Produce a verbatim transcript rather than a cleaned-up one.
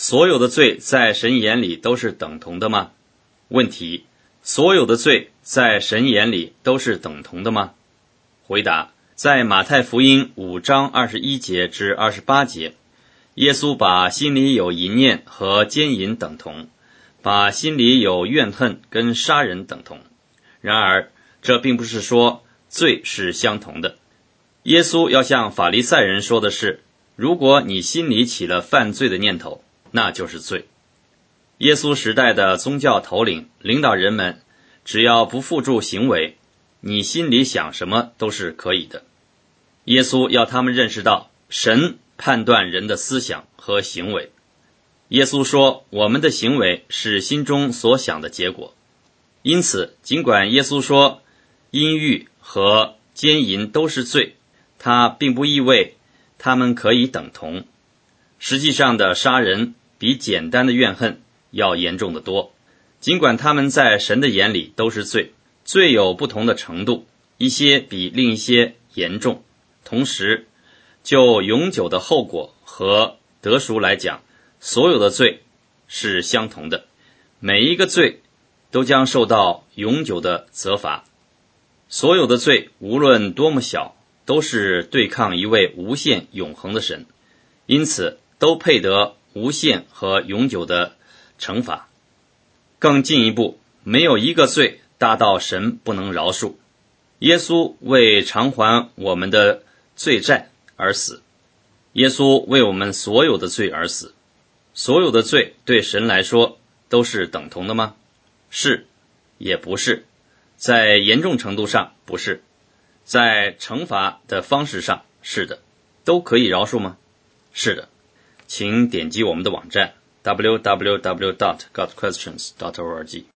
所有的罪在神眼里都是等同的吗？问题：所有的罪在神眼里都是等同的吗？回答：在马太福音五章二十一节至二十八节，耶稣把心里有淫念和奸淫等同，把心里有怨恨跟杀人等同。然而，这并不是说罪是相同的。耶稣要向法利赛人说的是，如果你心里起了犯罪的念头，那就是罪。耶稣时代的宗教头领领导人们，只要不付诸行为，你心里想什么都是可以的。耶稣要他们认识到，神判断人的思想和行为。耶稣说，我们的行为是心中所想的结果。因此，尽管耶稣说阴狱和奸淫都是罪，他并不意味他们可以等同。实际上的杀人比简单的怨恨要严重得多。尽管他们在神的眼里都是罪，罪有不同的程度，一些比另一些严重。同时，就永久的后果和得赎来讲，所有的罪是相同的，每一个罪都将受到永久的责罚。所有的罪无论多么小，都是对抗一位无限永恒的神，因此都配得无限和永久的惩罚。更进一步，没有一个罪大到神不能饶恕。耶稣为偿还我们的罪债而死，耶稣为我们所有的罪而死。所有的罪对神来说都是等同的吗？是，也不是。在严重程度上不是，在惩罚的方式上是的。都可以饶恕吗？是的。请点击我们的网站 double-u double-u double-u dot god questions dot org